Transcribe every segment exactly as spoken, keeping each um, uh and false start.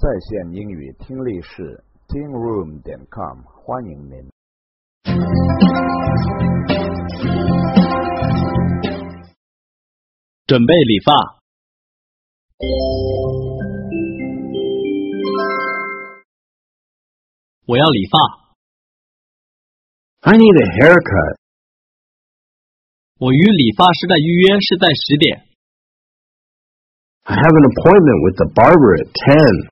在线英语听力室 听 room 点 com 欢迎您。 准备理发。我要理发。 I need a haircut. 我与理发师的预约是在十点。 I have an appointment with the barber at ten.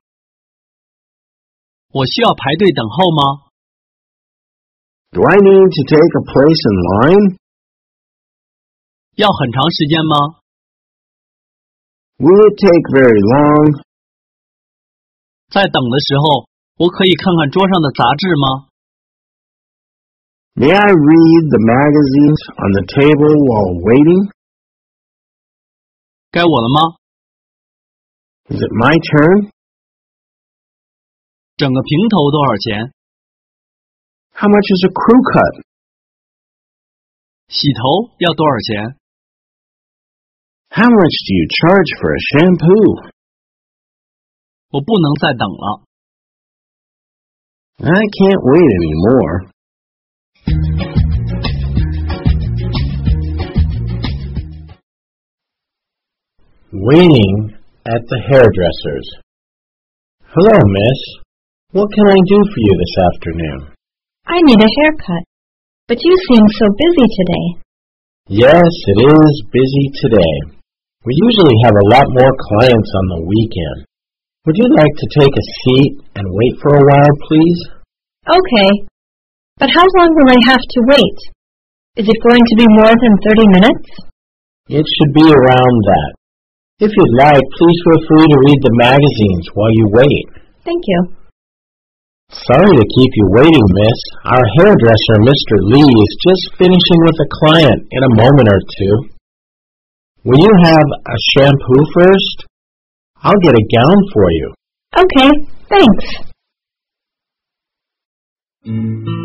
我需要排队等候吗？ Do I need to take a place in line? 要很长时间吗？ Will it take very long? 在等的时候，我可以看看桌上的杂志吗？ May I read the magazines on the table while waiting? 该我了吗？ Is it my turn? 整个平头多少钱？ How much is a crew cut? 洗头要多少钱？ How much do you charge for a shampoo? 我不能再等了。 I can't wait anymore. Waiting at the hairdresser's. Hello, miss. What can I do for you this afternoon? I need a haircut, but you seem so busy today. Yes, it is busy today. We usually have a lot more clients on the weekend. Would you like to take a seat and wait for a while, please? Okay, but how long will I have to wait? Is it going to be more than thirty minutes? It should be around that. If you'd like, please feel free to read the magazines while you wait. Thank you. Sorry to keep you waiting, miss. Our hairdresser, Mister Lee, is just finishing with a client in a moment or two. Will you have a shampoo first? I'll get a gown for you. Okay, thanks.